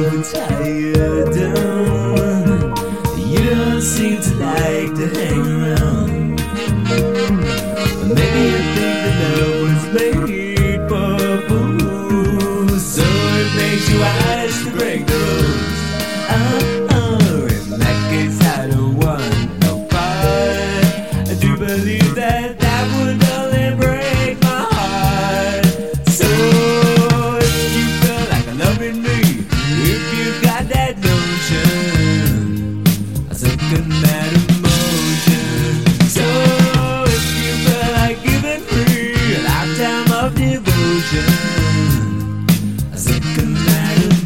know it's how you're done. You don't seem to like to hang around. Maybe you think that love was made for fools, so it makes you wise to break the rules. In that case I don't want no part. I do believe that that would only break my heart. So if you feel like loving me, if you got that notion, I second that emotion. So if you feel like giving me a lifetime of devotion, I second that emotion.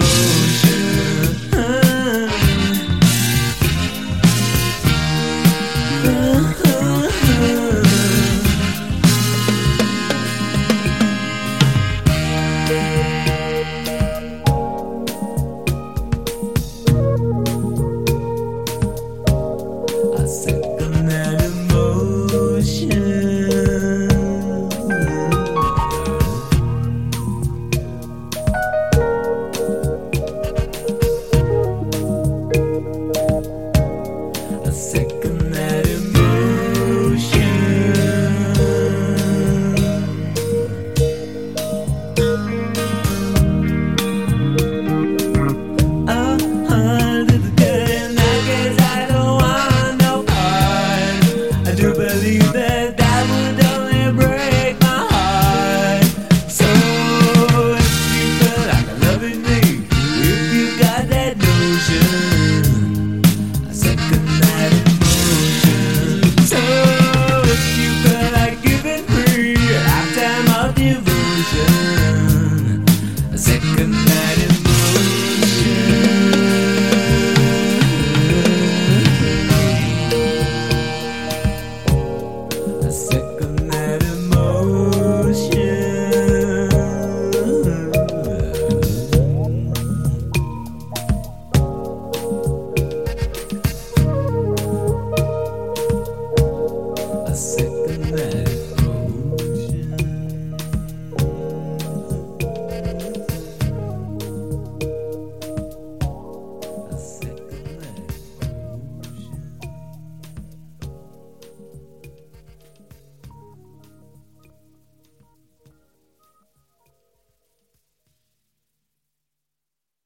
I second that emotion. I second that emotion. I do believe that that would only break my heart. So if you feel like loving me, if you got that notion, I second that emotion. So if you feel like giving me a lifetime of devotion, I second that emotion. I second that emotion. I second